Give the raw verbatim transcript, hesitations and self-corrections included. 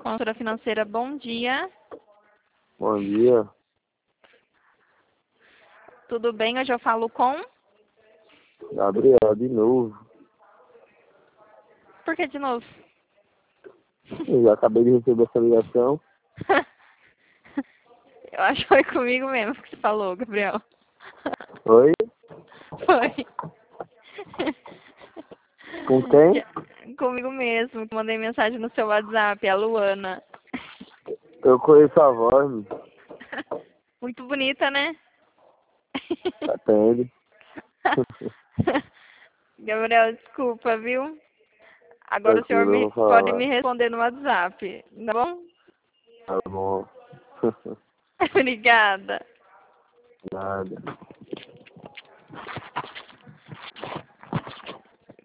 consultora financeira, bom dia. Bom dia. Tudo bem? Hoje eu falo com... Gabriel, de novo. Por que de novo? Eu já acabei de receber essa ligação. Eu acho que foi comigo mesmo que você falou, Gabriel. Oi? Foi. Com quem? Comigo mesmo. Mandei mensagem no seu WhatsApp, a Luana. Eu conheço a voz, meu. Muito bonita, né? Atende. Gabriel, desculpa, viu? Agora o senhor Tranquilo, eu me, vou pode falar. me responder no WhatsApp, tá bom? Tá bom. Obrigada. Nada.